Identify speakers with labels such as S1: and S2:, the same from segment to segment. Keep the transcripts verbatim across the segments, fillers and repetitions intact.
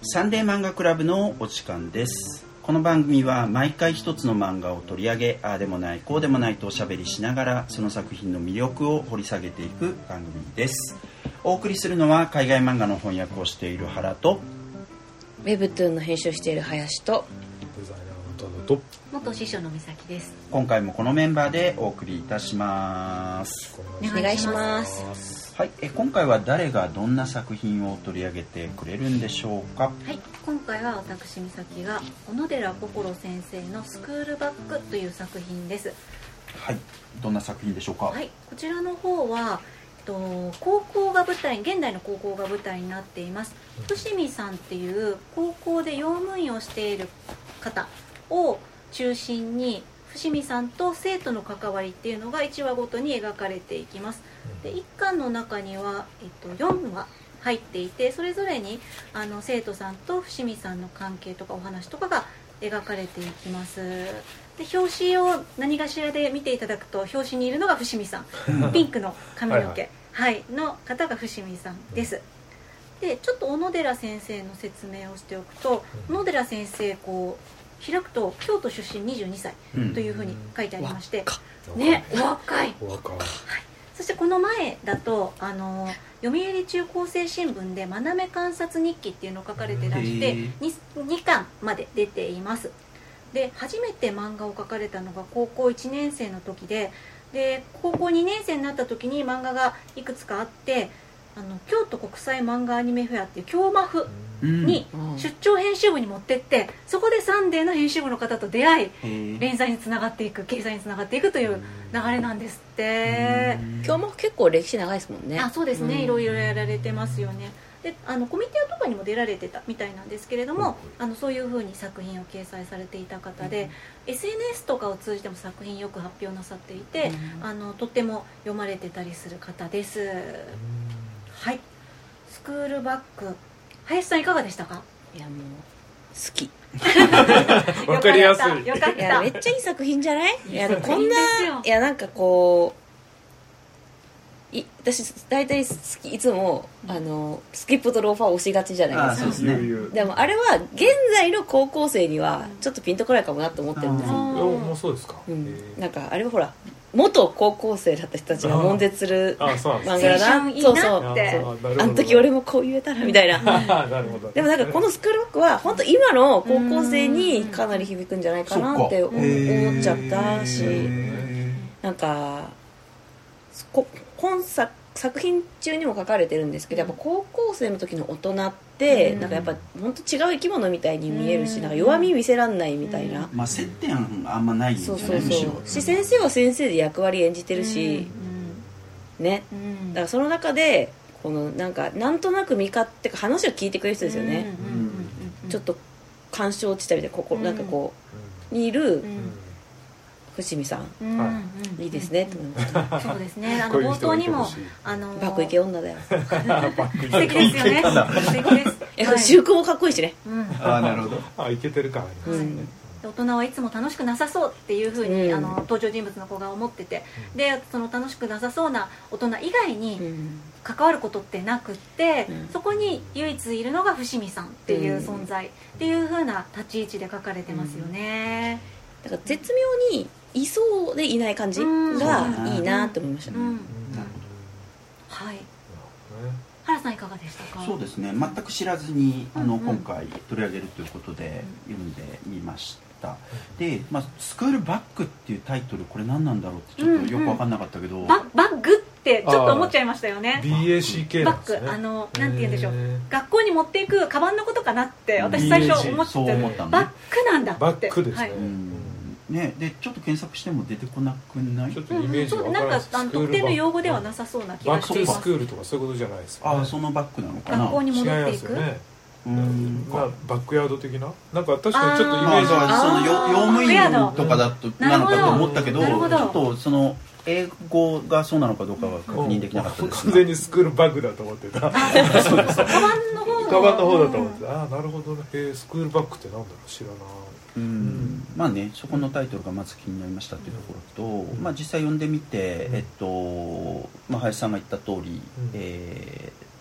S1: サンデー漫画クラブのお時間です。この番組は毎回一つの漫画を取り上げ、ああでもないこうでもないとおしゃべりしながらその作品の魅力を掘り下げていく番組です。お送りするのは海外漫画の翻訳をしている原と、
S2: ウェブトゥーンの編集をしている林と、
S3: デザイナーのトノと
S4: 元師匠の美咲です。
S1: 今回もこのメンバーでお送りいたします。
S2: お願いします。
S1: はい、え今回は誰がどんな作品を取り上げてくれるんでしょうか。
S4: はい、今回は私美咲が小野寺心先生のスクールバックという作品です。
S1: はい、どんな作品でしょうか。
S4: はい、こちらの方はと高校が舞台、現代の高校が舞台になっています。伏見さんっていう高校で用務員をしている方を中心に伏見さんと生徒の関わりっていうのがいちわごとに描かれていきます。でいっかんの中には、えっと、よんわ入っていて、それぞれにあの生徒さんと伏見さんの関係とかお話とかが描かれていきます。で表紙を何がしらで見ていただくと、表紙にいるのが伏見さんピンクの髪の毛はい、はい、の方が伏見さんです。でちょっと小野寺先生の説明をしておくと、小野寺先生こう開くと京都出身にじゅうにさいというふうに書いてありまして、うん、ね、若い、若い、はい。そしてこの前だとあの読売中高生新聞で「真鍋観察日記」っていうのを書かれてらして 2, にかんまで出ています。で初めて漫画を描かれたのが高校いちねん生の時で、で高校にねん生になった時に漫画がいくつかあって、あの京都国際漫画アニメフェアっていう京マフに出張編集部に持ってって、そこでサンデーの編集部の方と出会い、連載につながっていく、掲載につながっていくという流れなんですって。
S2: 今日も結構歴史長いですもんね。
S4: あ、そうですね、いろいろやられてますよね。であのコミティアとかにも出られてたみたいなんですけれども、あのそういう風に作品を掲載されていた方で、エスエヌエス とかを通じても作品よく発表なさっていて、あのとっても読まれてたりする方です。はい、スクールバック、林さんいかがでしたか。
S2: いやもう好き
S3: わかりやすい。
S4: よかった。
S2: いやめっちゃいい作品じゃない。いや
S4: いい
S2: こんな、いやなんかこうい私大体好き、いつもあのスキップとローファー押しがちじゃないですか。
S1: あ、そうですね。
S2: でもあれは現在の高校生にはちょっとピンとこないかもなと思ってるんですよ。
S3: もうそうですか、
S2: うん、なんかあれはほら元高校生だった人たちが悶絶する漫画だな。そうそうって、あの時俺もこう言えたらみたいななるほど。でもなんかこのスクールバックは本当今の高校生にかなり響くんじゃないかなって思っちゃったし、なんかこ本作作品中にも書かれてるんですけど、やっぱ高校生の時の大人ってなんかやっぱ本当違う生き物みたいに見えるし、なんか弱み見せらんないみたいな、
S1: まあ接点あんまないんじゃない。
S2: そうそうそうし、先生は先生で役割演じてるし、ね、だからその中でこのなんかなんとなく見勝手か話を聞いてくれる人ですよね。ちょっと干渉落ちたみたいな、ここなんかこうにいる伏見さん、うん、いいですねと思いました。
S4: そうですね。あの冒頭にもあの
S2: バックイケ女だよ。
S4: 素敵ですよね。素敵です。
S2: いや、習慣もかっこいいしね。
S1: うん、あ、なるほど。
S3: あ、イケてるからね。うん、
S4: 大人はいつも楽しくなさそうっていう風に、うん、あの登場人物の子が思ってて、でその楽しくなさそうな大人以外に関わることってなくって、うん、そこに唯一いるのが伏見さんっていう存在っていう風な立ち位置で書かれてますよね。
S2: だから絶妙にいそうでいない感じがいいなと思いました。うんうん、
S4: はい。原さんいかがでしたか。
S1: そうですね、全く知らずにあの、うんうん、今回取り上げるということで読んでみました。で、まあ、スクールバックっていうタイトル、これ何なんだろうってちょっとよく分かんなかったけど、うんうん、
S4: バ, バッグってちょっと思っちゃいましたよね。
S3: ビーエーシーケー なんですね。
S4: バッグ、あのなんて言うんでしょう、学校に持っていくカバンのことかなって私最初思ってた。
S1: 思ったの、ね、
S4: バッグなんだって。
S3: バッグですね、はい、
S1: うんね、でちょっと検索しても出てこなくない。
S3: ちょっとイメージが分からない。
S4: なんかあの特定の用語ではなさそうな気がしています。
S3: バックトゥスクールとかそういうことじゃないですか、ね。
S1: あ、そのバッグなのかな。
S4: 学校に戻っていく。
S3: 違いますよね。うん、まあ、バックヤード的な、なんか確かにちょっとイメージが、
S1: その用務員とかだとなのかと思ったけど、ちょっとその英語がそうなのかどうかは確認できなかったですが、
S3: 完全にスクールバッグだと思ってた。そうです。カバン
S4: の方の
S3: カバンの方だと思ってた。ああ、なるほどね。えー、スクールバッグってなんだろう、知らない。
S1: うん、まあね、そこのタイトルがまず気になりましたというところと、うん、まあ、実際読んでみて、うん、えっとまあ、林さんが言った通り、うん、えー、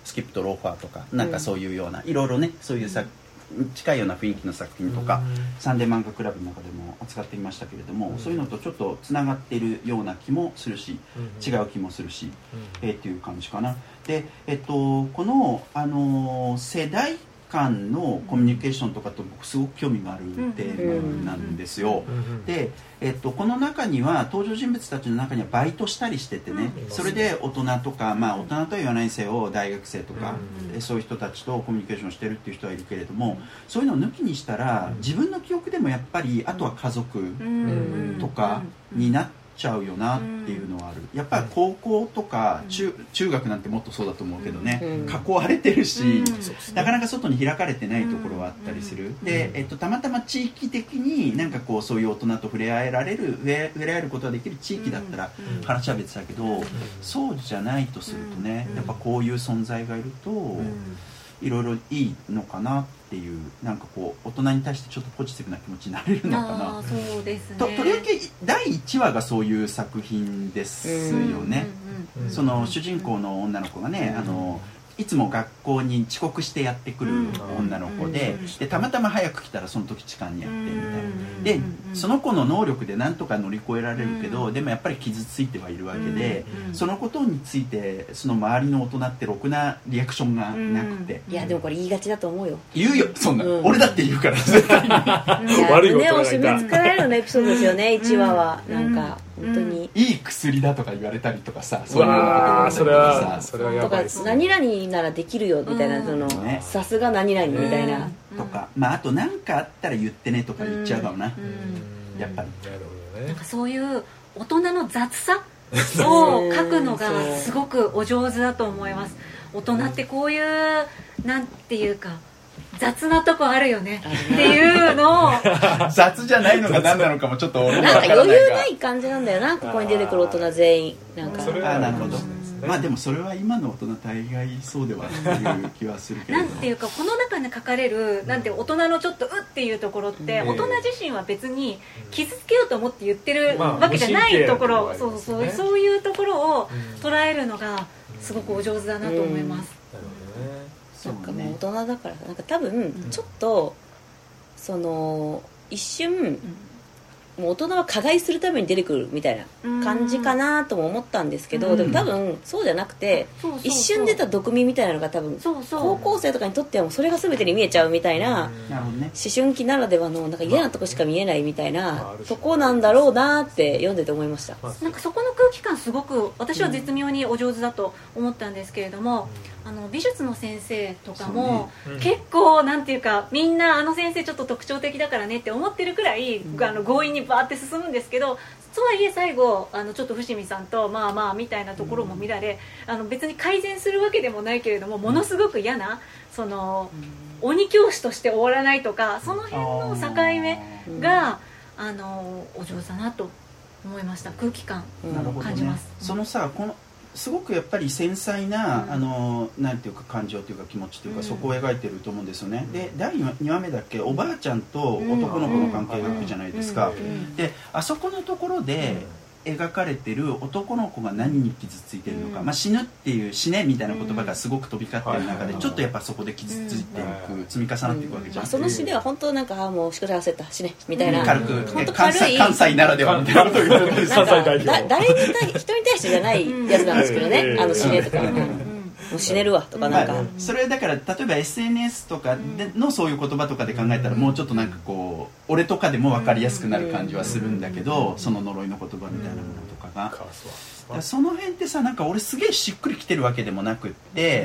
S1: スキップとローファーとかなんかそういうような、いろいろねそういうさ、近いような雰囲気の作品とか、サンデー漫画クラブの中でも扱っていましたけれども、そういうのとちょっとつながっているような気もするし、違う気もするし、えー、っていう感じかな。で、えっと、この、あのー、世代間のコミュニケーションとかと僕すごく興味があるテーマなんですよ。で、えっと、この中には登場人物たちの中にはバイトしたりしててね、それで大人とか、まあ大人とは言わないにせよ大学生とか、そういう人たちとコミュニケーションしてるっていう人はいるけれども、そういうのを抜きにしたら自分の記憶でもやっぱりあとは家族とかになってちゃうよなっていうのはある。やっぱり高校とか 中, 中学なんてもっとそうだと思うけどね、囲われてるし、なかなか外に開かれてないところはあったりする。で、えっと、たまたま地域的になんかこうそういう大人と触れ合えられる触れ合えることができる地域だったら話は別だけど、そうじゃないとするとね、やっぱこういう存在がいるといろいろいいのかなっていう、なんかこう大人に対してちょっとポジティブな気持ちになれるのかな。
S4: あ、そうですね。
S1: と, とりわけだいいちわがそういう作品ですよね。その主人公の女の子がね、あのいつも学校に遅刻してやってくる女の子で、でたまたま早く来たらその時時間にやってみたいな。でその子の能力でなんとか乗り越えられるけど、でもやっぱり傷ついてはいるわけで、そのことについてその周りの大人ってろくなリアクションがなくて、
S2: いやでもこれ言いがちだと思うよ。
S1: 言うよそんな、うん、俺だって言うから絶対に
S2: 悪い胸を締め付けられるのエピソードですよね、いちわは。なんか本当に
S1: いい薬だとか言われたりとかさ、
S3: そういうのがそれはそれはやばいですね。
S2: 何々ならできるよみたいな、そのさすが何々みたいな
S1: とか、まああと何かあったら言ってねとか言っちゃうかもな、やっぱり。
S4: なんかそういう大人の雑さを書くのがすごくお上手だと思います。大人ってこういうなんていうか雑なとこあるよねっていうのを
S1: 雑じゃないのが何なのかもちょっと俺
S2: も分からないが、なんか余裕ない感じなんだよな、ここに出てくる大人全員。なんか
S1: それはなるほど。まあでもそれは今の大人大概そうではっていう気はするけど
S4: なんていうか、この中で書かれるなんて大人のちょっとうっていうところって、大人自身は別に傷つけようと思って言ってるわけじゃないところ、そうそうそういうところを捉えるのがすごくお上手だなと思います。
S2: なんかもう大人だから、なんか多分ちょっとその一瞬もう大人は加害するために出てくるみたいな感じかなとも思ったんですけど、でも多分そうじゃなくて、一瞬出た毒味みたいなのが多分高校生とかにとってはもうそれが全てに見えちゃうみたいな、思春期ならではのなんか嫌なとこしか見えないみたいなとこなんだろうなって読んでて思いました。
S4: なんかそこの空気感すごく私は絶妙にお上手だと思ったんですけれども、あの美術の先生とかも、ね、うん、結構なんていうかみんなあの先生ちょっと特徴的だからねって思ってるくらい、うん、あの強引にバーって進むんですけど、とはいえ最後あのちょっと伏見さんとまあまあみたいなところも見られ、うん、あの別に改善するわけでもないけれども、ものすごく嫌なその、うん、鬼教師として終わらないとか、その辺の境目が、うん、あのお上手だなと思いました。空気感を感じます、
S1: ね、そのさこのすごくやっぱり繊細な、うん、あのなんていうか感情というか気持ちというか、うん、そこを描いてると思うんですよね、うん、でだいにわめだっけ、おばあちゃんと男の子の関係が描くじゃないですか、であそこのところで描かれてる男の子が何に傷ついてるのか、まあ、死ぬっていう死ねみたいな言葉がすごく飛び交ってる中で、ちょっとやっぱそこで傷ついていく、積み重なっていくわけじゃん、
S2: まあ、その死ねは本当なんかあもう宿題焦った死ねみたいな、
S1: 軽く本当軽い関西ならではみたいなことを言ってる
S2: 誰に対人に対してじゃないやつなんですけどね、あの死ねとか、うん、もう死ねるわとかなんか、まあ、
S1: それだから例えば エスエヌエス とかでのそういう言葉とかで考えたらもうちょっとなんかこう俺とかでも分かりやすくなる感じはするんだけど、その呪いの言葉みたいなものとかが、その辺ってさ、なんか俺すげえしっくりきてるわけでもなくって、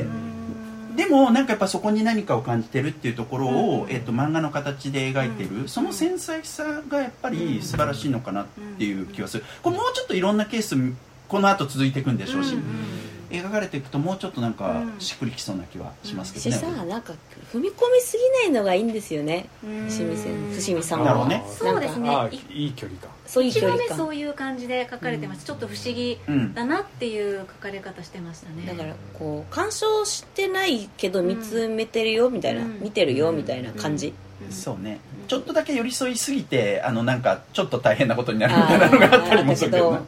S1: でもなんかやっぱそこに何かを感じてるっていうところを、えー、と漫画の形で描いてる、その繊細さがやっぱり素晴らしいのかなっていう気がする。これもうちょっといろんなケースこの後続いていくんでしょうし、描かれていくともうちょっとなんかしっくりきそうな気はしますけどね。
S2: しさ、なんか踏み込みすぎないのがいいんですよね、伏見さんは。
S1: ね、
S4: そうですね、
S3: いい距離感、
S2: そういう距離感、
S4: そういう感じで書かれてます、うん、ちょっと不思議だなっていう書かれ方してましたね、
S2: だからこう鑑賞してないけど見つめてるよみたいな、うん、見てるよみたいな感じ、
S1: うんうん、そうね、ちょっとだけ寄り添いすぎてあのなんかちょっと大変なことになるみたいなのがあったりもするけどね。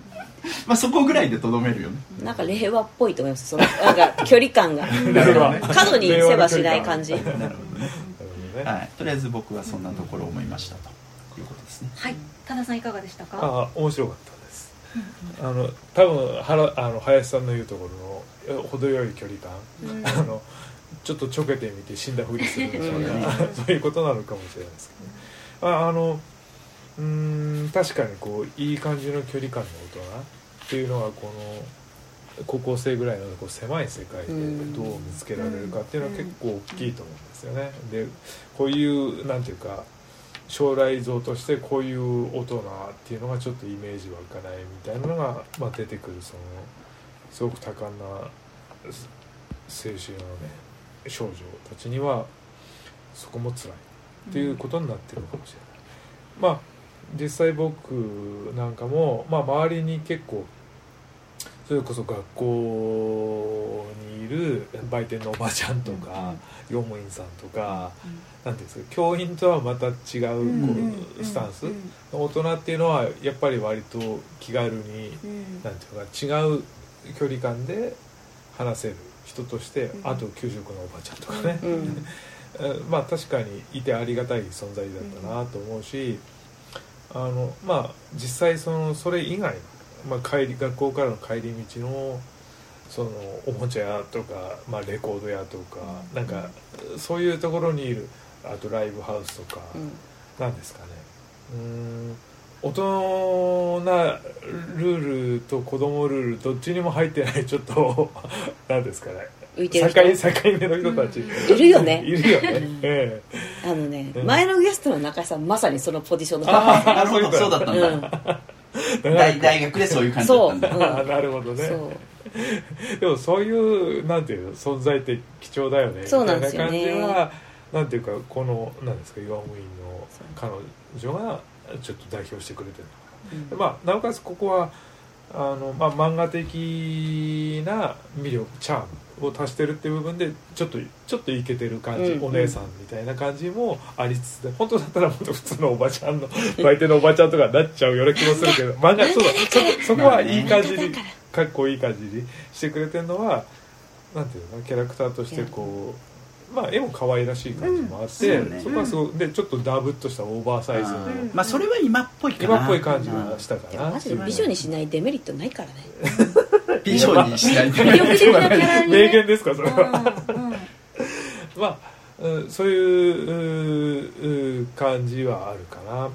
S1: まあそこぐらいでとどめるよね。
S2: なんか令和っぽいと思います。そのなんか距離感が過度にせばしない感じ。なるほどね。はい、とりあえず僕はそんなところを思いましたということですね。
S4: はい、多田さんいかがでしたか？
S3: あ、面白かったです。あの多分はらあの林さんの言うところの程よい距離感、うん、あのちょっとちょけてみて死んだふりするとか、そういうことなのかもしれないですけど、ね、あ, あのうーん確かにこういい感じの距離感の大人っていうのはこの高校生ぐらいのこう狭い世界でどう見つけられるかっていうのは結構大きいと思うんですよね。でこういうなんていうか将来像としてこういう大人っていうのがちょっとイメージ湧かないみたいなのが、まあ、出てくるそのすごく多感な青春のね少女たちにはそこも辛いっていうことになってるかもしれない。まあ実際僕なんかも、まあ、周りに結構それこそ学校にいる売店のおばちゃんとか、うん、用務員さんとか、うん、なんていうんですか教員とはまた違うこう、うん、スタンス、うん、大人っていうのはやっぱり割と気軽に、うん、なんていうか違う距離感で話せる人として、うん、あと給食のおばちゃんとかね、うんまあ確かにいてありがたい存在だったなと思うし、あのまあ実際そのそれ以外のまあ、帰り学校からの帰り道のそのおもちゃ屋とか、まあ、レコード屋とか、うん、なんかそういうところにいるあとライブハウスとか、うん、なんですかねうーん大人なルールと子供ルールどっちにも入ってないちょっとなんですかね
S2: 浮いてる人
S3: 境、境目の人たち、
S2: うん、いるよね
S3: いるよね、え
S2: え、あのね、うん、前のゲストの中井さんまさにそのポジションの
S1: ああなるほどそうだったんだ、うん大, 大学でそういう感じだったんだ、
S3: うん、なるほどねでもそういうなんていうの存在って貴重だよね
S2: そうなんですよね
S3: みたいな感じはなんていうかこのなんですか用務員の彼女がちょっと代表してくれてるのかな、うんまあ、なおかつここはあの、まあ、漫画的な魅力チャームを足してるっていう部分でちょっとちょっとイケてる感じ、うん、お姉さんみたいな感じもありつつで本当だったらもっと普通のおばちゃんの相手のおばちゃんとかになっちゃうような気もするけど漫画そうだ そ, そこはいい感じにかっこいい感じにしてくれてるのはなんていうのキャラクターとしてこうまあ絵も可愛らしい感じもあって、うん そ, ね、そこはすごいでちょっとダブっとしたオーバーサイズの
S1: まあそれは今っぽいかな
S3: 今っぽい感じがしたかな
S2: マジで美女にしないデメリットないからね
S1: 美女にしないデメリッ
S3: トはない名言ですかそれは、うんうん、まあ、うん、そういう感じはあるかな、うん、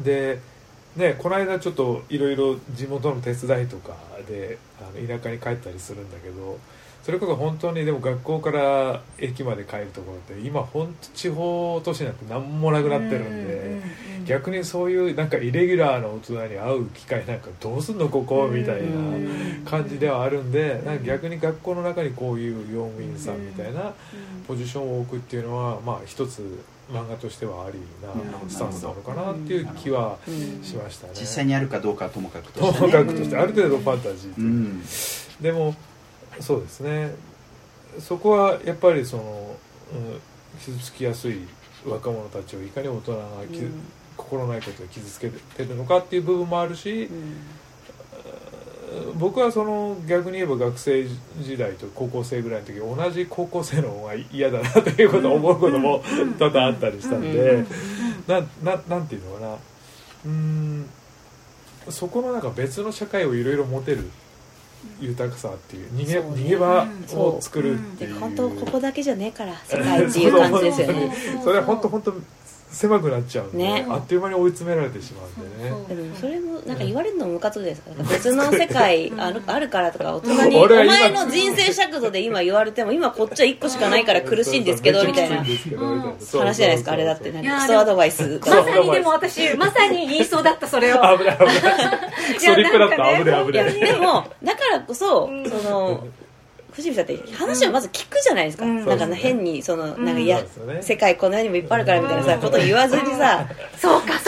S3: でねこの間ちょっといろいろ地元の手伝いとかであの田舎に帰ったりするんだけどそれこそ本当にでも学校から駅まで帰るところって今本当地方都市なんて何もなくなってるんで逆にそういうなんかイレギュラーな大人に会う機会なんかどうすんのここみたいな感じではあるんでなんか逆に学校の中にこういう用務員さんみたいなポジションを置くっていうのはまあ一つ漫画としてはありなスタンスなのかなっていう気はしましたね。
S1: 実際にあるかどうかはともかくとして、ね、
S3: ともかくとしてある程度ファンタジー、うん、でもそうですねそこはやっぱりその、うん、傷つきやすい若者たちをいかに大人が、うん、心ないことで傷つけてるのかっていう部分もあるし、うん、僕はその逆に言えば学生時代と高校生ぐらいの時同じ高校生の方が嫌だなということを思うことも多々あったりしたんでな, な, なんていうのかなうーんそこのなんか別の社会をいろいろ持てる豊かさっていう逃げ、ね、逃げ場を作るっていう、
S2: うん、本当ここだけじゃねえから世界っていう感じですよね
S3: それは本当本当狭くなっちゃうんで、ね、あっという間に追い詰められてしまうんでね
S2: そうそうでもそれもなんか言われるのもムカつくですから別の世界あ る, あるからとか大人にお前の人生尺度で今言われても今こっちはいっこしかないから苦しいんですけどみたいな話じゃないですかあれだってなんかクソアドバイス
S4: まさにでも私まさに言いそうだったそれを
S3: 危ない危ないクソリップだった危ない危ない
S2: でもだからこそその藤見さんって話をまず聞くじゃないですか、うん、なんか変にそのなんかいや、うん、世界この世にもいっぱいあるからみたいなさ、うん、ことを言わずにさ
S4: そうかそ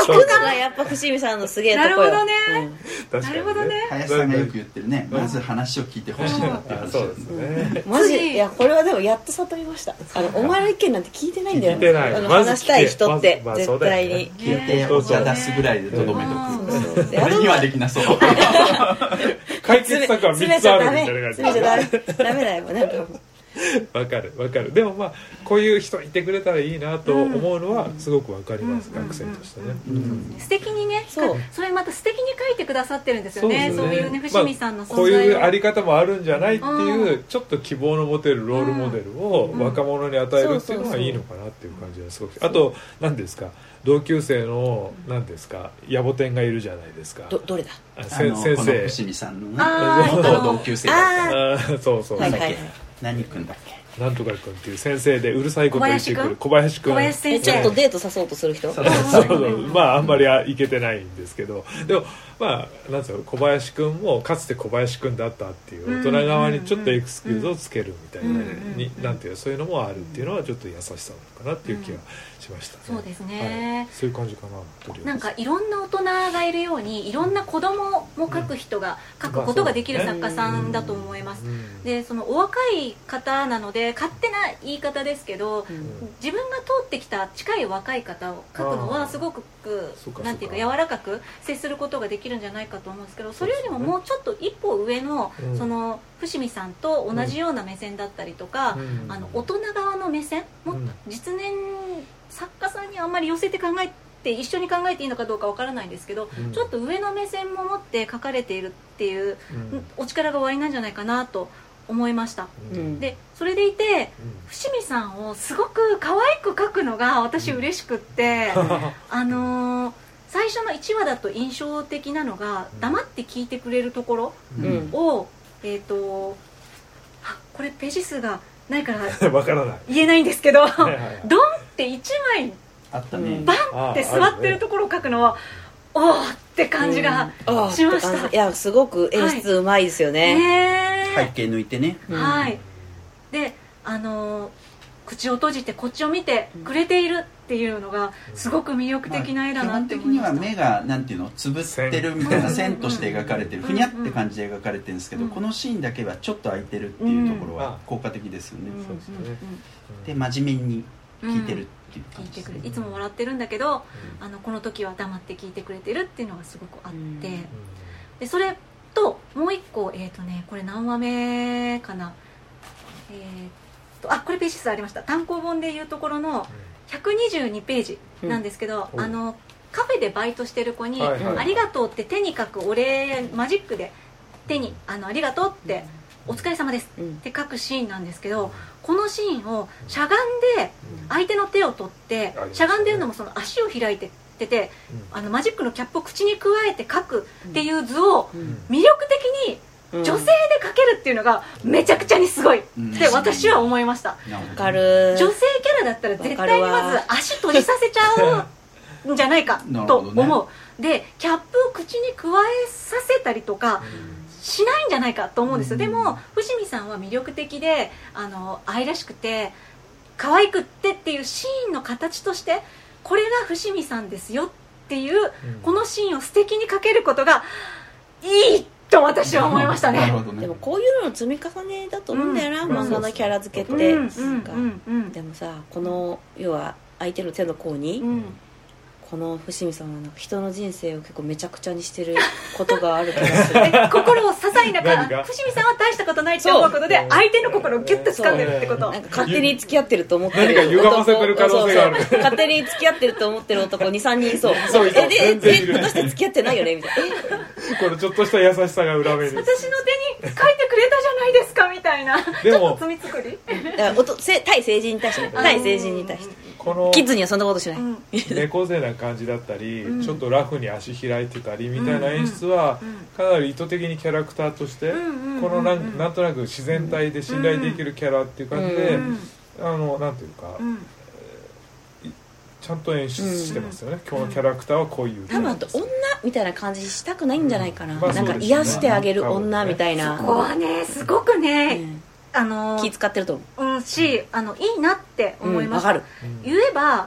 S2: 聞くのがやっぱ伏見さんのすげえとこよ。なるほどね、
S4: うん、なるほどね。
S1: 林さんがよく言ってるね、まず話を聞いてほしいなっていう話
S3: そうですね。
S2: マジいやこれはでもやっと悟りました。あのお前の意見なんて聞いてないんだよ。
S3: 聞いてない。
S2: あの話したい人って絶対に
S1: 聞いてお茶出すぐらいでとどめとく。俺にはできなそう。
S3: 解決策はみっつあるみたいな感じ。
S2: 詰めちゃダメダメだよね。
S3: わかるわかる。でもまあこういう人いてくれたらいいなと思うのはすごくわかります、うん、学生としてね、うん
S4: うん、素敵にね、そうそれまた素敵に書いてくださってるんですよね。 そうですね、そういうね伏見さんの存在を、まあ、こういう
S3: あり方もあるんじゃないっていう、うん、ちょっと希望の持てるロールモデルを若者に与えるっていうのはいいのかなっていう感じがすごく。あと何ですか、同級生の何ですか野暮天がいるじゃないですか。
S2: ど, どれだ
S3: 先生、この
S1: 伏見さんの、ね、同級生だった。
S3: そうそう、はいはいはい、
S1: 何君だっけ、
S3: なんとか君っていう先生でうるさいこと言ってくる小林君。
S4: 小林先生、
S2: ちょっとデート誘おうとする人。
S3: そうそうそう、まああんまりいけてないんですけど、でもまあなんつうの、小林君もかつて小林君だったっていう大人側にちょっとエクスキューズをつけるみたいな、になんていうそういうのもあるっていうのはちょっと優しさなのかなっていう気がしましたね。
S4: そうですね、
S3: はい、そういう感じかな。
S4: なんかいろんな大人がいるようにいろんな子供も描く人が描くことができる作家さんだと思います。でそのお若い方なので勝手な言い方ですけど、うん、自分が通ってきた近い若い方を描くのはすごくなんていうか柔らかく接することができるんじゃないかと思うんですけど、それよりももうちょっと一歩上の、うん、その伏見さんと同じような目線だったりとか、うん、あの大人側の目線、もっと実年作家さんにあんまり寄せて考えて一緒に考えていいのかどうかわからないんですけど、うん、ちょっと上の目線も持って書かれているっていう、うん、お力がおありなんじゃないかなと思いました、うん、でそれでいて、うん、伏見さんをすごく可愛く描くのが私嬉しくって、うん、あのー、最初のいちわだと印象的なのが、うん、黙って聞いてくれるところを、うん、えっ、ー、とあこれページ数がないから
S3: わからない
S4: 言えないんですけどドンっていちまい
S1: あったね、
S4: バンって座ってるところを描くのは、おーって感じがしました、
S2: うん、いやすごく演出うまいですよね、
S1: はい、背景抜いてね、
S4: うん、はいであのー、口を閉じてこっちを見てくれているっていうのがすごく魅力的な絵だなって思いました、
S1: まあ、基本的には目がなんていうのつぶってるみたいな線として描かれてるふにゃって感じで描かれてるんですけど、うん、このシーンだけはちょっと開いてるっていうところは効果的ですよね、うん、そうですね、で真面目に聞いてるっていう感じですね、
S4: 聞いてくれいつも笑ってるんだけど、うん、あのこの時は黙って聞いてくれてるっていうのがすごくあって、うん、でそれともう一個、えーとね、これ何話目かな、えー、とあこれページ数ありました。単行本でいうところのひゃくにじゅうにページなんですけど、うん、あのカフェでバイトしてる子に、はいはい、ありがとうって手に書くお礼マジックで手にあのありがとうってお疲れ様ですって書くシーンなんですけど、このシーンをしゃがんで相手の手を取ってしゃがんでるのもその足を開いててて、あのマジックのキャップを口にくわえて書くっていう図を魅力的に女性で描けるっていうのがめちゃくちゃにすごいって私は思いました。わ
S2: かる。
S4: 女性キャラだったら絶対にまず足閉じさせちゃうんじゃないかと思う、ね、でキャップを口にくわえさせたりとかしないんじゃないかと思うんですよ。でも伏見さんは魅力的であの愛らしくて可愛くってっていうシーンの形としてこれが伏見さんですよっていう、うん、このシーンを素敵に描けることがいいと私は思いましたね。
S2: でもこういうのの積み重ねだと思うんだよな、うん、漫画のキャラ付けって、うんうんうん、でもさこの要は相手の手の甲に、うんこの伏見さんは人の人生を結構めちゃくちゃにしてることがある気がする
S4: 心を些細なから伏見さんは大したことないって思うことで相手の心をギュッと掴んでるってこと、
S2: なんか勝手に付き合ってると思ってる
S3: 何か歪ませてる可能性がある
S2: そうそう勝手に付き合ってると思ってる男 にさんにんそうそうえでえで果たして付き合ってないよねみたいな
S3: これちょっとした優しさが裏目に
S4: 私の手に書いてくれたじゃないですかみたいなでもちょっと罪作り
S2: だから対成人に対して、ね、対成人に対してこのキッズにはそんなことしない、うん、
S3: 猫背な感じだったり、うん、ちょっとラフに足開いてたりみたいな演出は、うん、かなり意図的にキャラクターとして、うん、このなん、なんとなく自然体で信頼できるキャラっていう感じで、うん、あのなんていうか、うん、ちゃんと演出してますよね、うん、今日のキャラクターはこういう
S2: 多分あと女みたいな感じしたくないんじゃないかな、うんまあなんか癒してあげる女みたいな、
S4: そこはねすごくね、うんあの
S2: 気使ってると思う、
S4: うん、しあのいいなって思いました、うん、言えば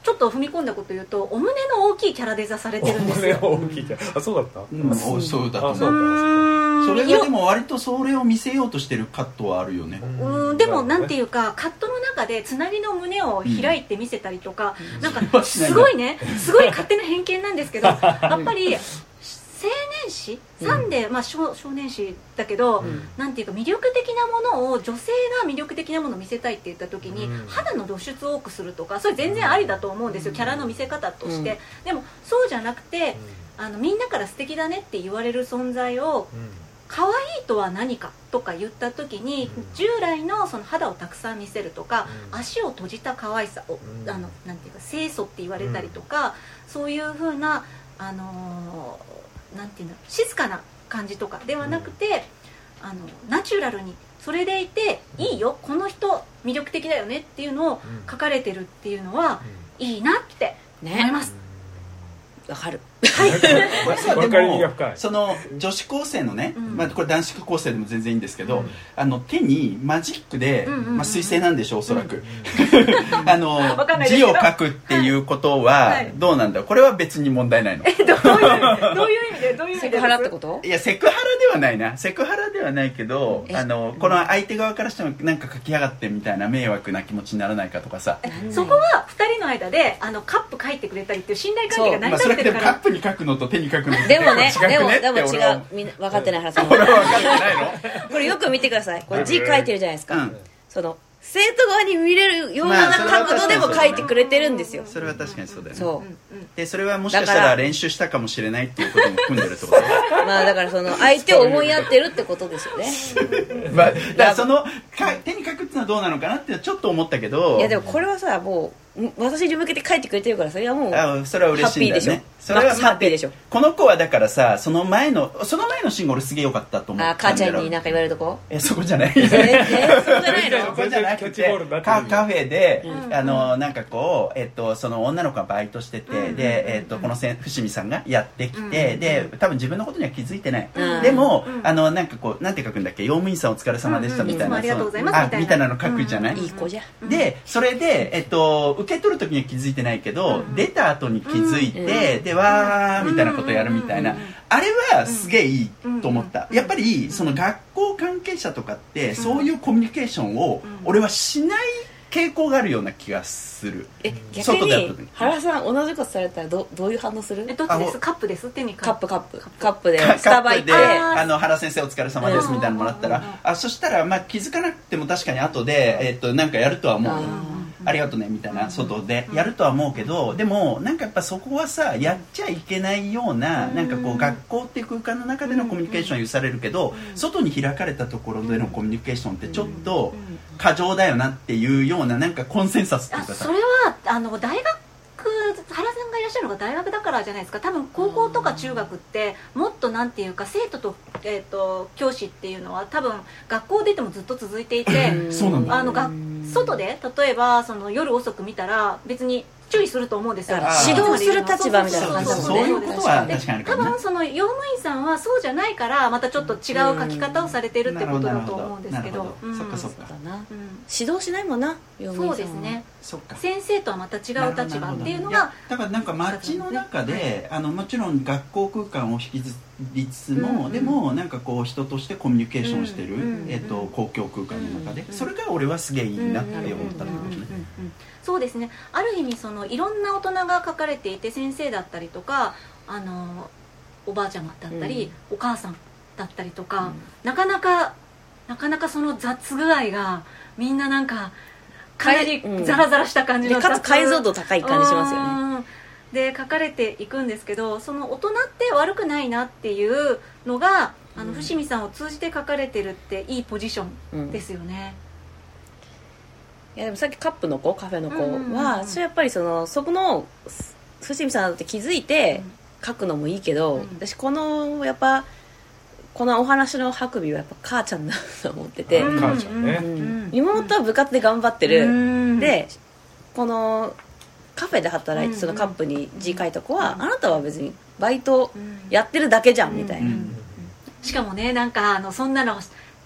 S4: ちょっと踏み込んだこと言うとお胸の大きいキャラデザされてるんですよ。
S3: お胸大きいキャラ、あ、そうだった、
S1: うん、そうだと思う。
S3: う
S1: それがでも割とそれを見せようとしてるカットはあるよね。
S4: うん、でもなんていうかカットの中でつなぎの胸を開いて見せたりとか、うん、なんかすごいね、すごい勝手な偏見なんですけどやっぱり青年誌さんで、まあ、少, 少年誌だけど、うん、なんていうか魅力的なものを女性が魅力的なものを見せたいって言った時に、うん、肌の露出を多くするとかそれ全然ありだと思うんですよ、キャラの見せ方として、うん、でもそうじゃなくて、うん、あのみんなから素敵だねって言われる存在を、うん、可愛いとは何かとか言った時に、うん、従来 の, その肌をたくさん見せるとか、うん、足を閉じた可愛さを、うん、あのなんていうか清楚って言われたりとか、うん、そういう風なあのーなんていうの静かな感じとかではなくて、うん、あのナチュラルにそれでいて、うん、いいよこの人魅力的だよねっていうのを書かれてるっていうのは、うん、いいなって思います。
S2: わ、ね、かる。
S4: はい。
S1: 分かりみが深い。その女子高生のね、うん、まあこれ男子高生でも全然いいんですけど、うん、あの手にマジックで、うんうんうん、まあ水性なんでしょうおそらく、うん、あの字を書くっていうことはどうなんだろう。これは別に問題ないの。
S4: えどういうどういう意味でどういう意味で
S2: セクハラってこと？
S1: いやセクハラではないな。セクハラではないけど、あのこの相手側からしてもなんか書きやがってみたいな迷惑な気持ちにならないかとかさ。
S4: そこはふたりの間であのカップ書いてくれたりっていう信頼関係が成り立ってるから。
S1: まあ、それってカップに書くのと手に書くの
S2: でもね、でもでも違う、みんな分かってない原さん。
S1: 俺は分かってないの？
S2: これよく見てください。これ字書いてるじゃないですか。うん、その生徒側に見れるような角度でも書いてくれてるんですよ。
S1: それは確かにそうだよね。
S2: そう。
S1: でそれはもしかしたら練習したかもしれないっていうことも含んでるってこと。
S2: まあだからその相手を思いやってるってことですよね。
S1: まあだからそのか手に書くっていうのはどうなのかなってちょっと思ったけど。
S2: いやでもこれはさもう。私に向けて書いてくれてるからそれはもう
S1: あそれは嬉しいんだよね。それは
S2: ハッピーでしょ。
S1: この子はだからさその前のその前のシングルすげえ良かったと思う。
S2: あ母ちゃんに何か言われるとこ？
S1: えそこじゃない。
S2: ええそこじゃないの？
S1: そこじゃなくてカカフェで、うん、あのなんかこうえっとその女の子がバイトしてて、うん、でえっとこのせ伏見さんがやってきて、うん、で多分自分のことには気づいてない。うん、でも、うん、あのなんかこうなんて書くんだっけ用務員さんお疲れ様でしたみたいな、
S4: ありがとうございます
S1: みたいなの書くじゃない。
S2: いい子じゃ。
S1: でそれでえっと受け取る時には気づいて気づいてないけど、うん、出た後に気づいて、うん、でわーみたいなことやるみたいな、うん、あれはすげえいいと思った、うん、やっぱりその学校関係者とかって、うん、そういうコミュニケーションを俺はしない傾向があるような気がする。
S2: え逆に原さん同じことされたら ど, どういう反応する？
S4: えどっちです？カップです？手に
S2: カップカップカップでスタバ行って
S1: あの原先生お疲れ様ですみたいなのもらったら、うんうんうん、あそしたらまあ気づかなくても確かに後で、えー、っとなんかやるとは思うよ。ありがとうねみたいな外でやるとは思うけど、でもなんかやっぱそこはさやっちゃいけないようななんかこう学校っていう空間の中でのコミュニケーションは許されるけど、外に開かれたところでのコミュニケーションってちょっと過剰だよなっていうようななんかコンセンサスっていうかさ。
S4: それはあの大学原さんがいらっしゃるのが大学だからじゃないですか。多分高校とか中学ってもっとなんていうか生徒と、えー、と教師っていうのは多分学校出てもずっと続いていて
S1: そうなんだ。
S4: あのが外で例えばその夜遅く見たら別に注意すると思うんですよ。
S2: 指導する立場みたいな感じだもんね。
S1: そういうことは確かに
S4: 多分その用務員さんはそうじゃないからまたちょっと違う書き方をされてるってことだと思うんですけど、
S1: うん、そっかそっか、
S2: うん、指導しないもんな用務員さんは。
S4: そうですね。そっか先生とはまた違う立場っていうのが
S1: だからなんか街の中で、あのもちろん学校空間を引きずりつつも、うんうん、でもなんかこう人としてコミュニケーションしてる、うんうん、えー、と公共空間の中で、うんうん、それが俺はすげえいいなって思ったってことね。
S4: そうですね。ある意味そのいろんな大人が書かれていて先生だったりとかあのおばあちゃんだったり、うん、お母さんだったりとか、うん、なかなかなかなかその雑具合がみんななんかかなりザラザラした感じの、
S2: うん、でかつ解像度高い感じしますよね。
S4: で書かれていくんですけど、その大人って悪くないなっていうのがあの伏見さんを通じて書かれてるっていいポジションですよね。
S2: いやでもさっきカップの子カフェの子は、うんうんうん、それやっぱりそのそこの伏見さんだって気づいて書くのもいいけど、うん、私このやっぱこのお話のハクビはやっぱ母ちゃんだと思ってて、
S3: うん、母ちゃんね、うん、
S2: 妹は部活で頑張ってる、うん、でこのカフェで働いてそのカップに字書いた子は、うん、あなたは別にバイトやってるだけじゃんみたいな、うんうん、
S4: しかもねなんかあのそんなの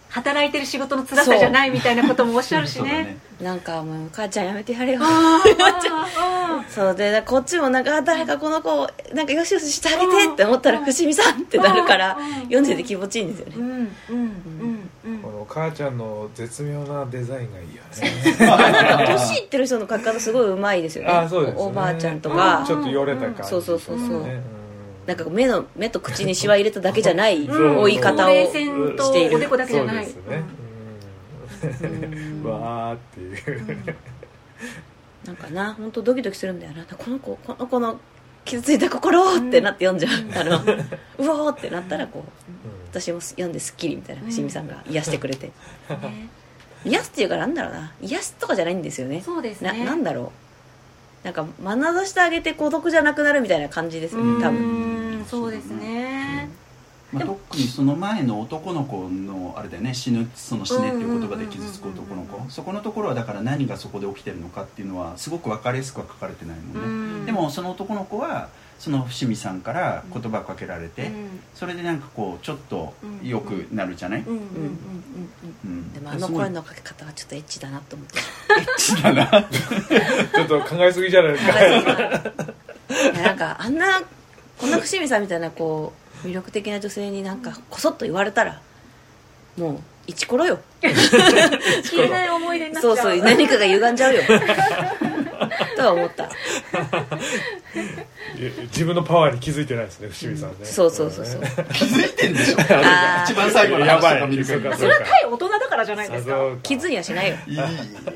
S4: 働いてる仕事の辛さじゃないみたいなこともおっしゃるしね
S2: なんかもう母ちゃんやめてやれよそうでこっちもなんか誰かこの子をなんかよしよししてあげてって思ったら伏見さんってなるから読んでて気持ちいいんですよね。うんうん
S3: うん、この母ちゃんの絶妙なデザインがいいよね
S2: なんか年いってる人の描き方すごいうまいですよね。
S3: あそうですね、
S2: おばあちゃんとか
S3: ちょっとよれた感じ、
S2: そうそうそうそう、ね、なんか目の目と口にシワ入れただけじゃない追い方をしている。
S4: おでこだけじゃない。
S3: そうですね。うんわーっていう、うん、
S2: なんかな本当ドキドキするんだよな。この子この子の傷ついた心ってなって読んじゃう、うん、あのうわーってなったらこう、うん、私も読んですっきりみたいな伏見さんが癒してくれて、うん、癒すっていうかなんだろうな癒すとかじゃないんですよね。
S4: そうですね。
S2: な、なんだろうなんか眼差してあげて孤独じゃなくなるみたいな感じですよね多分。
S4: うんそうですね、
S1: まあ、特にその前の男の子のあれだよね死ぬその死ねっていう言葉で傷つく男の子そこのところはだから何がそこで起きてるのかっていうのはすごく分かりやすくは書かれてないもんね。でもその男の子はその伏見さんから言葉をかけられてそれでなんかこうちょっと良くなるじゃない。で
S2: もあの声のかけ方はちょっとエッチだなと思って
S1: エッチだな
S3: ちょっと考えすぎじゃないですか
S2: いやなんかあんなこんな伏見さんみたいなこう魅力的な女性になんかこそっと言われたらもうイチコロよ
S4: 消えない思い出になっちゃう。
S2: そうそう何かが歪んじゃうよとは思った
S3: 自分のパワーに気づいてないですね伏見さんね、うん、
S2: そうそうそうそう
S1: 気づいてんでしょ一番最後の話とか見るから
S4: それは対大人だからじゃないですか。
S2: 気づいやしないよいや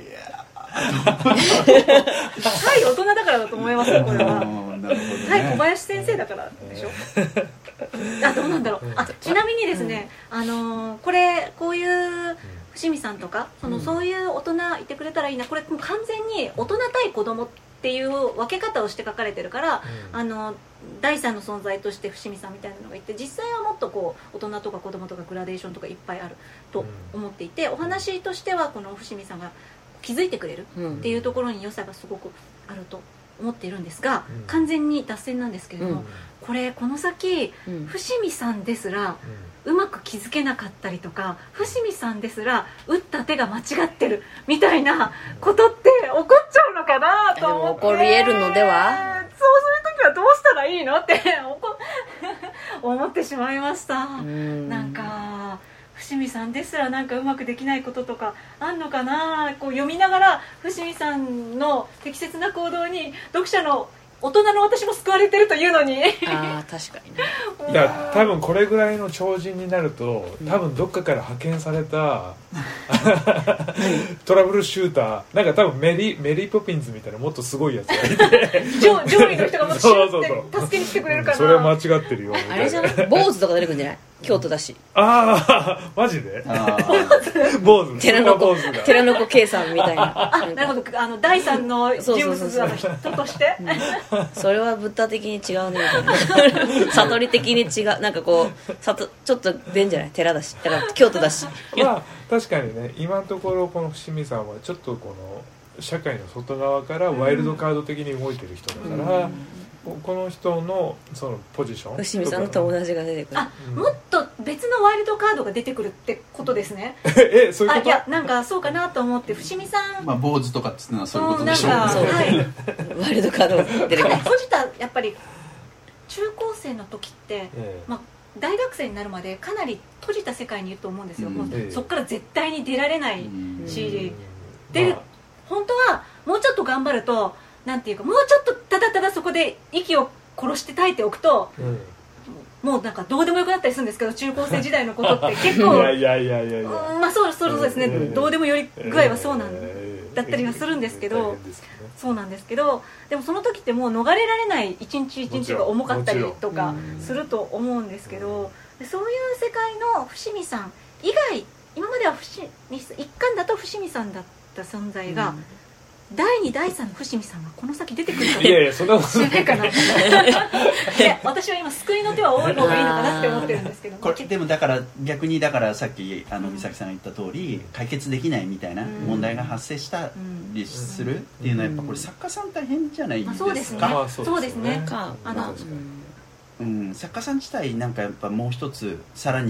S4: 対大人だからだと思いますよこれは。
S1: なるほどね、
S4: 対小林先生だからでしょあどうなんだろう。あちなみにですね、うん、あのー、これこういう伏見さんとかその、うん、そういう大人いてくれたらいいな。これもう完全に大人対子供っていう分け方をして書かれてるから、うん、あの第三の存在として伏見さんみたいなのがいて実際はもっとこう大人とか子供とかグラデーションとかいっぱいあると思っていて、お話としてはこの伏見さんが気づいてくれるっていうところに良さがすごくあると思っているんですが、うん、完全に脱線なんですけれども、うん、これこの先、うん、伏見さんですら、うん、うまく気づけなかったりとか伏見さんですら打った手が間違ってるみたいなことって起こっちゃうのかなと思って。
S2: でも起こり得るのでは。
S4: そうするときはどうしたらいいのって思ってしまいました。んなんか伏見さんですらなんかうまくできないこととかあんのかな。こう読みながら伏見さんの適切な行動に読者の大人の私も救われてるというのに
S2: あ確かにね
S3: いや多分これぐらいの超人になると多分どっかから派遣されたトラブルシューターなんか多分メリー、メリーポピンズみたいなもっとすごいやつがいて
S4: 上, 上位の人がもうシューって助けに来てくれるかな。
S3: それは間違ってるよ
S2: あれじゃない坊主とか出てくるんじゃない。京都だし。
S3: ああマジで坊主
S2: 寺の子寺の子 K さんみたいな
S4: あなるほどあの第三の人物の人として
S2: それはブッダ的に違うねみたいな悟り的に違うなんかこうさとちょっと出んじゃない。寺だし寺京都だし
S3: まあ確かにね今のところこの伏見さんはちょっとこの社会の外側からワイルドカード的に動いてる人だから、うんこの人のそのポジション
S2: 伏見さんの友達が出てくる。
S4: あ、うん、もっと別のワイルドカードが出てくるってことですね
S3: え、そういうこと。
S4: あいやなんかそうかなと思って伏見さん
S1: まあ坊主とかっていうのはそういうことでしょう、
S2: なんかそう、はい、ワイルドカードが出てくる
S4: 閉じたやっぱり中高生の時って、ええまあ、大学生になるまでかなり閉じた世界にいると思うんですよ、うんもうええ、そこから絶対に出られないし、で、まあ、本当はもうちょっと頑張るとなんていうかもうちょっとただただそこで息を殺して耐えておくと、うん、もうなんかどうでもよくなったりするんですけど中高生時代のことって結構
S3: いやいやいやいや
S4: まあそうそうですね、えー、どうでもより具合はそうなん、えー、だったりはするんですけど、えーね、そうなんですけどでもその時ってもう逃れられない一日一日が重かったりとかすると思うんですけどでそういう世界の伏見さん以外今までは伏見一巻だと伏見さんだった存在が、うんだいにだいさんの伏見さんがこの先出てくるかもしれないかな。いや私は今救いの手は多い方がいいのかなって思ってるんですけど
S1: これでもだから逆にだからさっきあの美咲さんが言った通り解決できないみたいな問題が発生したりするっていうのはやっぱこれ作家さん大変じゃないですか。
S4: そうですねそうですね
S2: あの
S1: うん、作家さん自体なんかやっぱもう一つさらに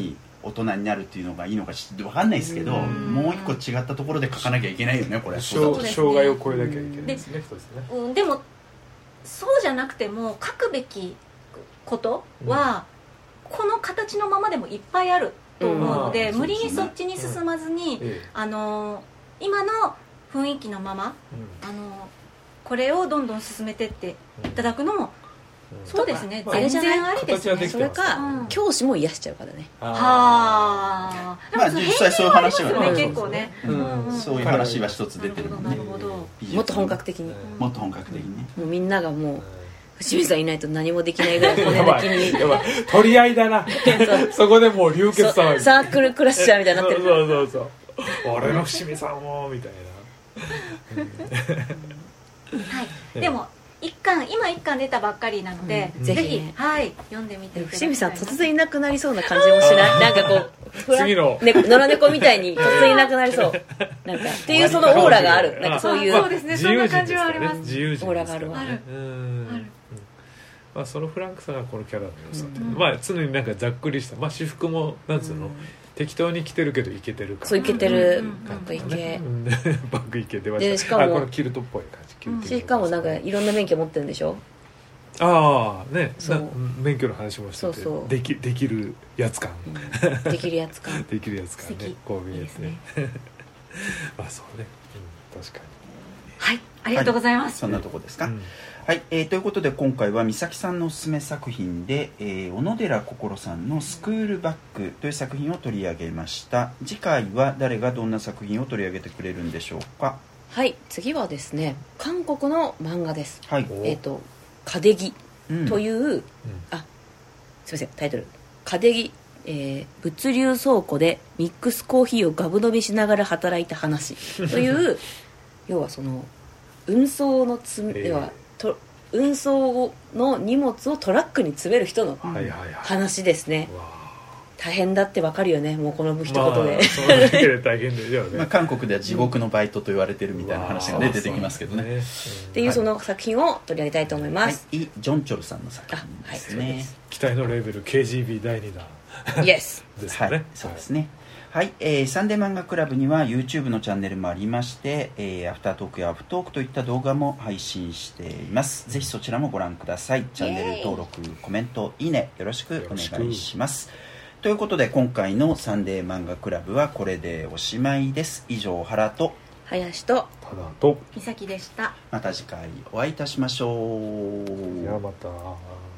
S1: 大人になるっていうのがいいのか分かんないですけど、もう一個違ったところで書かなきゃいけないよねこれ。
S3: 障害を超えなきゃいけないですね、一つね。
S4: うん、でもそうじゃなくても書くべきことは、うん、この形のままでもいっぱいあると思うので、うん、無理にそっちに進まずに、うん、あの今の雰囲気のまま、うん、あのこれをどんどん進めてっていただくのも、うん、そうですね、全然ありですね。
S2: それか、うん、教師も癒しちゃうからね。
S4: はあ、
S1: まあ実際そういう話は
S4: ね、結構ね、
S1: うんうん、そういう話は一つ出てるもんね。
S4: なるほど、
S2: もっと本格的に、うん、
S1: もっと本格的にね。
S2: もうみんながもう伏見さんいないと何もできないぐらい骨抜きに
S3: やばい取り合いだなそこでもう流血騒ぎ、
S2: サークルクラッシャーみたいになってる。
S3: そうそうそうそう俺の伏見さんもみたい
S4: なはい、でも一巻今一巻出たばっかりなので、うん、ぜひ、ね、はい、読んでみていただきたい。
S2: 伏見さん突然いなくなりそうな感じもしないなんかこう
S3: 次の、
S2: ね、野良猫みたいに突然いなくなりそうなんかっていうそのオーラがある、なんかそういう、
S4: そうですね、そんな感じはあります。
S3: 自由人
S2: オーラがあるわ。
S4: ある、
S3: うん、まあ、そのフランクさがこのキャラの良さって、うん、まあ常になんかざっくりした、まあ私服もなんつうの、うん、適当に着てるけどイケてる感じ、
S2: そうイケてるバッグイケ、
S3: バッグイケ出ました。
S2: でしかも
S3: あこのキルトっぽい感じ、キルト、
S2: しかもなんかいろんな免許持ってるんでしょ。
S3: ああね、免許の話もしてて、そうそう、できできるやつ感、
S2: うん、できるやつ感
S3: できるやつ感ね、こういうやつね。あ、そうね、うん、確かに。
S4: はい、ありがとうございます。はい、
S1: そんなとこですか。うん、はい、えー、ということで今回は美咲さんのおすすめ作品で、えー、小野寺心さんのスクールバッグという作品を取り上げました。次回は誰がどんな作品を取り上げてくれるんでしょうか。
S2: はい、次はですね、韓国の漫画です。
S1: はい、
S2: えっ、ー、とカデギという、うん、あ、すいません、タイトルカデギ、えー、物流倉庫でミックスコーヒーをガブ飲みしながら働いた話という要はその運送のつ、えー、要はと運送の荷物をトラックに詰める人の話ですね。はいはいはい、大変だってわかるよね、もうこの一言で、まあ、
S3: それだけで大変ですよね。
S1: まあ韓国では地獄のバイトと言われてるみたいな話が、ね、出てきますけどね、
S2: っていうその作品を取り上げたいと思います。
S1: はい、イ・ジョンチョルさんの作品ですね。はい、
S3: 期待のレベル ケージービー だいにだん
S2: イエス
S3: ですね。はい、
S1: そうですね。はい、えー、サンデー漫画クラブには YouTube のチャンネルもありまして、えー、アフタートークやアフトークといった動画も配信しています。ぜひそちらもご覧ください。チャンネル登録、コメント、いいねよろしくお願いします。ということで今回のサンデー漫画クラブはこれでおしまいです。以上、原と
S2: 林と
S3: ただと
S4: 美咲でした。
S1: また次回お会いいたしましょう。
S3: いやまた。